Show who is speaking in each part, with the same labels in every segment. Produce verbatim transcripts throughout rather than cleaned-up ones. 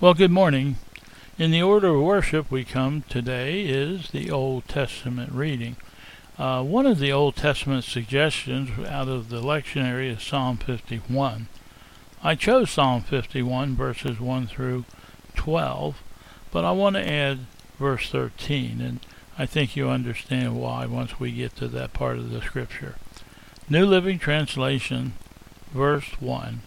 Speaker 1: Well, good morning. In the order of worship we come today is the Old Testament reading. Uh, one of the Old Testament suggestions out of the lectionary is Psalm fifty-one. I chose Psalm fifty-one, verses one through twelve, but I want to add verse thirteen, and I think you understand why once we get to that part of the scripture. New Living Translation, verse one.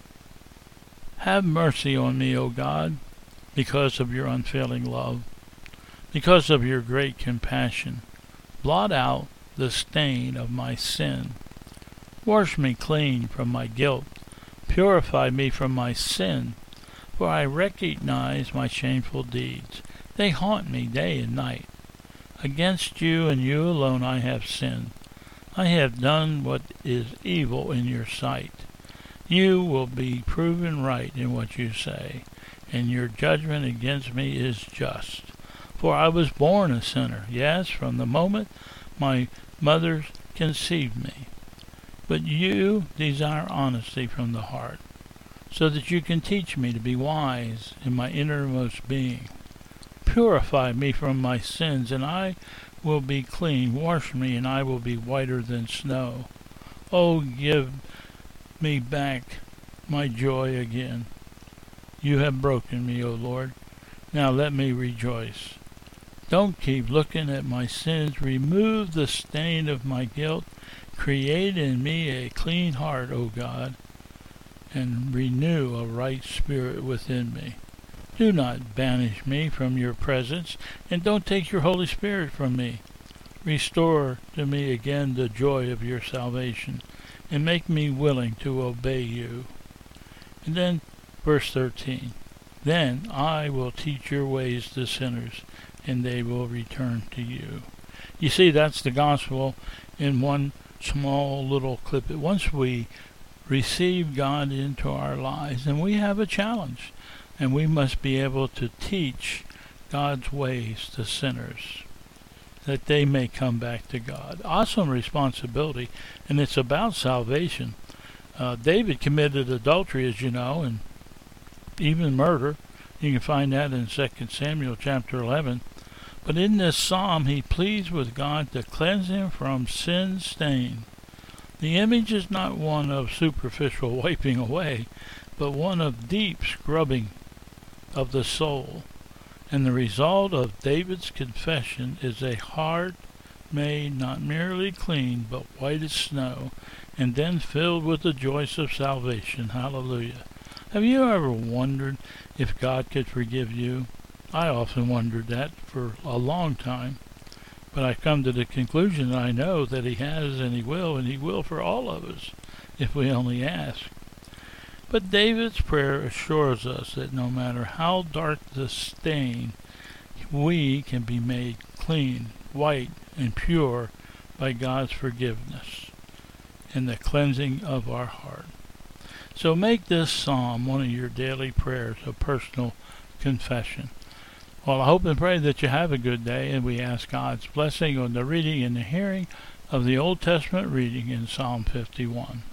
Speaker 1: Have mercy on me, O God, because of your unfailing love, because of your great compassion. Blot out the stain of my sin. Wash me clean from my guilt. Purify me from my sin, for I recognize my shameful deeds. They haunt me day and night. Against you and you alone I have sinned. I have done what is evil in your sight. You will be proven right in what you say, and your judgment against me is just. For I was born a sinner, yes, from the moment my mother conceived me. But you desire honesty from the heart, so that you can teach me to be wise in my innermost being. Purify me from my sins, and I will be clean. Wash me, and I will be whiter than snow. Oh, give me back my joy again. You have broken me, O Lord. Now let me rejoice. Don't keep looking at my sins. Remove the stain of my guilt. Create in me a clean heart, O God, and renew a right spirit within me. Do not banish me from your presence, and don't take your Holy Spirit from me. Restore to me again the joy of your salvation, and make me willing to obey you. And then, verse thirteen, Then I will teach your ways to sinners, and they will return to you. You see, that's the gospel in one small little clip. Once we receive God into our lives, and we have a challenge, and we must be able to teach God's ways to sinners, that they may come back to God. Awesome responsibility, and it's about salvation. Uh, David committed adultery, as you know, and even murder. You can find that in Second Samuel chapter eleven. But in this psalm, he pleads with God to cleanse him from sin's stain. The image is not one of superficial wiping away, but one of deep scrubbing of the soul. And the result of David's confession is a heart made not merely clean, but white as snow, and then filled with the joys of salvation. Hallelujah. Have you ever wondered if God could forgive you? I often wondered that for a long time, but I've come to the conclusion that I know that he has, and he will, and he will for all of us, if we only ask. But David's prayer assures us that no matter how dark the stain, we can be made clean, white, and pure by God's forgiveness and the cleansing of our heart. So make this psalm one of your daily prayers, a personal confession. Well, I hope and pray that you have a good day, and we ask God's blessing on the reading and the hearing of the Old Testament reading in Psalm fifty-one.